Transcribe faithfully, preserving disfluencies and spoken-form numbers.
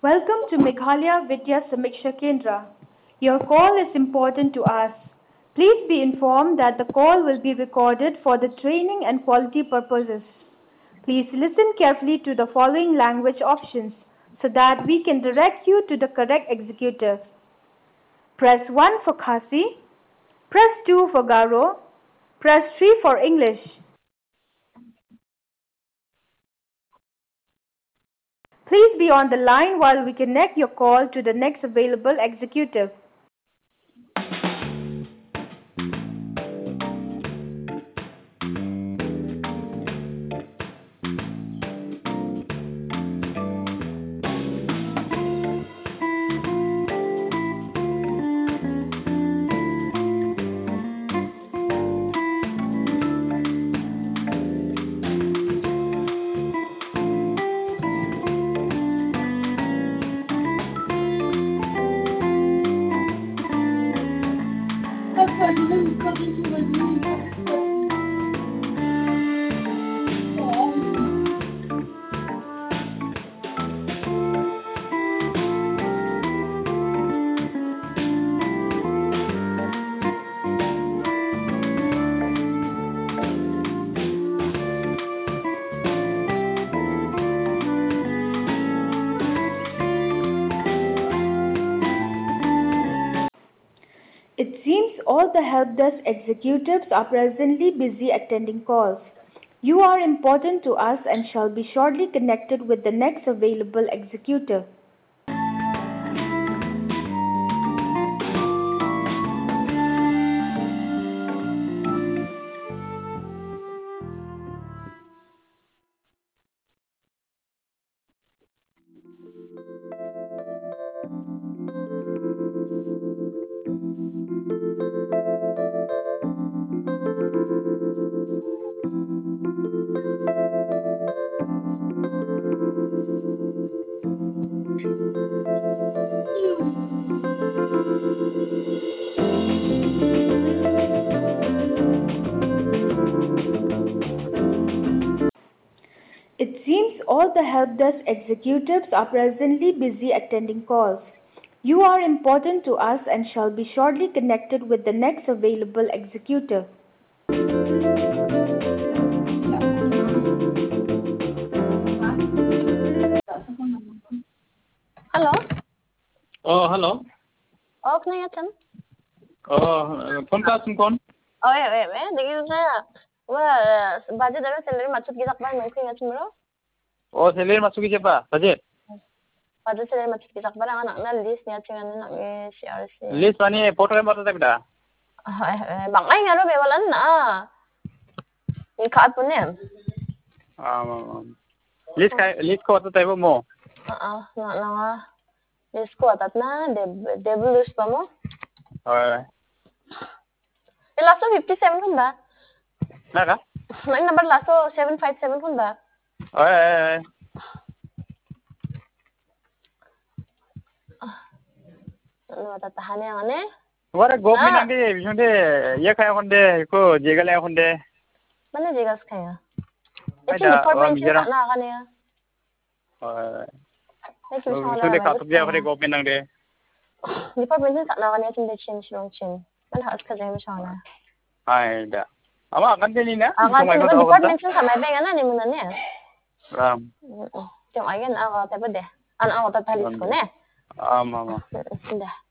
Welcome to Meghalaya Vidya Samiksha Kendra. Your call is important to us. Please be informed that the call will be recorded for the training and quality purposes. Please listen carefully to the following language options so that we can direct you to the correct executive. Press one for Khasi, press two for Garo, press three for English. Please be on the line while we connect your call to the next available executive. It seems all the help desk executives are presently busy attending calls. You are important to us and shall be shortly connected with the next available executive. It seems all the help desk executives are presently busy attending calls. You are important to us and shall be shortly connected with the next available executive. Hello. Oh, hello. Oh, can I get some? Oh, phone call from con. Oh, yeah, yeah, yeah. Digi na. Well, budget daro salary machut gisak ba mo kaya chumro? Oh, salary masuki siapa? Budget. Budget salary machut gisak ba na na list niya chingan na ng C R C. List pani photo mo ta bida. Ay, bang ay ngaro be walan na. Ni ka po ne. Ah, list kai list ko ta tayo mo. Ah, na na nga. List ko atat na debulus pa mo. Oh. Laso fifty-seven kun ba? Naka? Ang number laso seven five seven kun ba? Oh, eh. Ano tatahan yang ane? Wara government andi bishunde ye kaya konde ko jegale konde. Mana jegas kaya? Ay Ito da, department oh, siya mira. na kanya. Oh. Ay kung sa Bishunde na. katop dia konde government andi. Department siya na kanya tinda chin shirong chin. Mana has ka jeng siya na. Ay da. Ama kan din na. Ah, kasi diba department siya sa may benga na ni mo na niya. Ram. Yung ayan ako tapo de. Ano ako tatalis ko ne. Ama ama. Tinda.